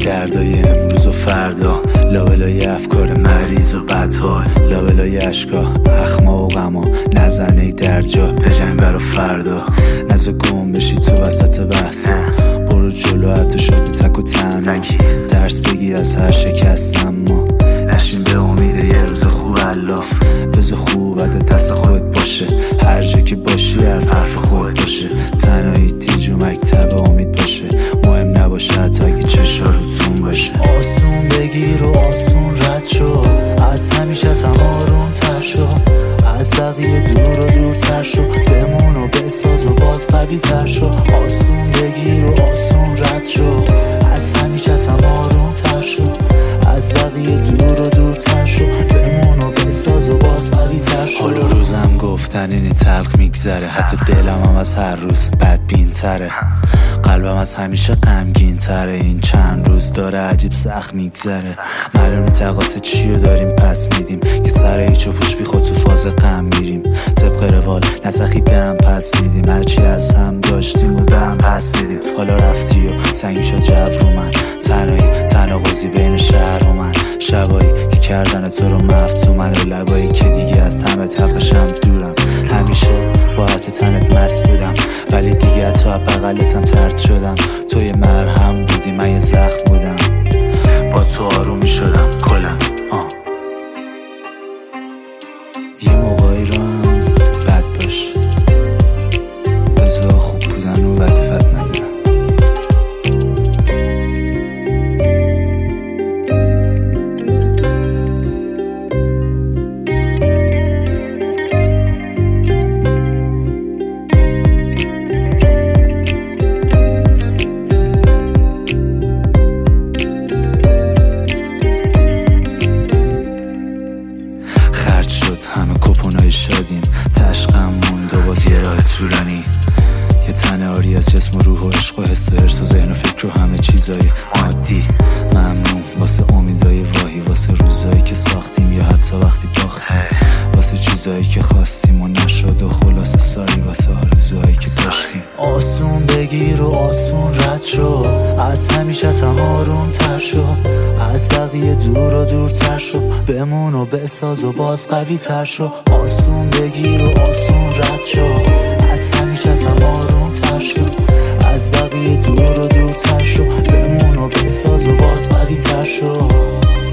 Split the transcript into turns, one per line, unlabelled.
کردای امروز و فردا، لابلای افکار مریض و بدحال، لابلای اشکا اخما و غما، نزنه در جا بجنگ برا فردا، نزا گم بشی تو وسط بحثا، برو جلو حتی شدی تک و تنها، درس بگیر از هر شکست اما نشین به امید یه روز خوب الاف، بذار خوب دست خودت باشه، هر جا که باشی حرف خودت باشه، تنهایی تیج و مکتب امید باشه، مهم نباشه حتی اگه چشا روتون باشه.
آسون بگیر و آسون رد شو، از همیشه آروم تر شو، از بقیه دور و دورتر شو، بمون و بساز و باز قوی تر شو. آسون بگیر و آسون رد شو، از همیشه آروم تر شو، از بقیه دور و دورتر شو، بمون و بساز و باز قوی تر شو.
حالا روزم گفتن اینی تلخ میگذره، حتی دلم هم از هر روز بدبین تره، قلبم از همیشه غمگین تره، این چند روز داره عجیب سخت میگذره، معلوم تقاصه چیو داریم پس میدیم که سر هیچ و پوچ بی خود تو فاز غم میریم، طبق روال نسخی به هم پس میدیم، هرچی از هم داشتیم و به هم پس میدیم. حالا رفتی و سنگی شد جو رو من، تنهایی تناقضی بین شهر و من، شبایی که کردن تو رو مفتو من، و لبایی که دیگه از تمت حقشم دورم، همیشه با حت تنت مست بودم ولی دیگه تو بغلتم ترد شدم، تو یه مرهم بودی من یه زخم بودم، با تو آرومی شدم کلم. یه موقعی رو هم بد باش، بذار خوب بودن و وظیفت ندارم. خرج شد همه کپونای شدیم، تشقم موند و باز یه راه طولانی، یه تن آری از جسم و روح و عشق و حس و ارس و ذهن و فکر و همه چیزای عادی. ممنون واسه امیدای واهی، واسه روزایی که ساختیم یا حتی وقتی باختیم، واسه چیزایی که خواستیم و نشد و خلاصه ساری واسه آرزوهایی که داشتیم.
آسون بگیر و آسون رد شو، از همیشه آروم تر شو، از بقیه دور و دورتر شو، بمون و بساز و باز قوی تر شو. آسون بگیر و آسون رد شو، از همیشه آروم تر شو، از بقیه دور و دورتر شو، بمون و بساز و باز قوی تر شو.